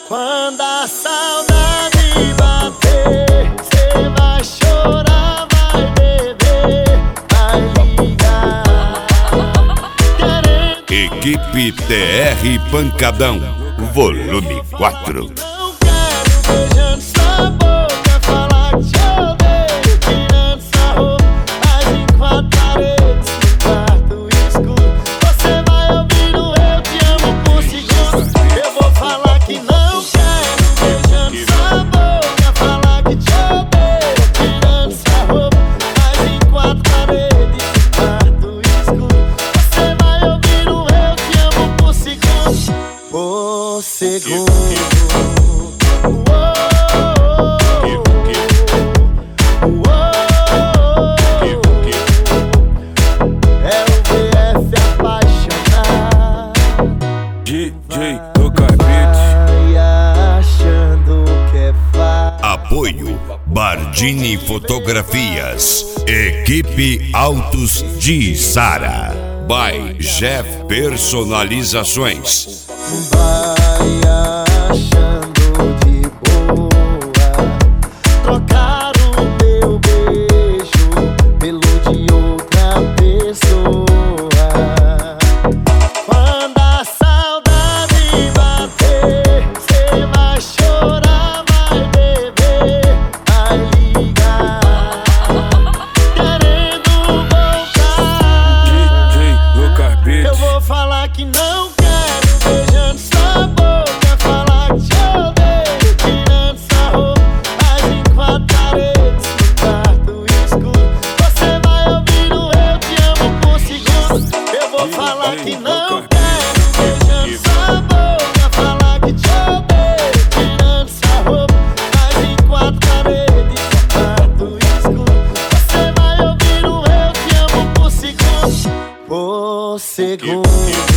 Quando a saudade bater, cê vai chorar, vai beber, vai ligar. Equipe TR Pancadão, volume 4. Não quero beijando sua boca, falar que te odeio, tirando sua roupa, mas em quatro paredes, no quarto escuro. Você vai ouvir o eu te amo por segundos. Eu vou falar que não quero beijando sua boca, falar que te odeio, tirando sua roupa, mas em quatro paredes, no quarto escuro. Você vai ouvir o eu te amo por segundos. Por segundo. É o VF apaixonado. DJ Toca Vai achando que é fácil. Apoio Bardini Fotografias, Equipe Autos de Sara, by Jeff Personalizações. Vai achando de boa trocar o meu beijo pelo de outra pessoa. Quando a saudade bater, cê vai chorar, vai beber, vai ligar, querendo voltar. DJ Toca Eu vou falar que não quero, beijando sua boca, falar que te odeio, tirando sua roupa, mas em quatro paredes, no quarto escuro. Você vai ouvir o eu te amo por segundos. Eu vou falar que não quero, beijando sua boca, falar que te odeio, tirando sua roupa, mas em quatro paredes, no quarto escuro. Você vai ouvir o eu te amo por segundos. Por segundo.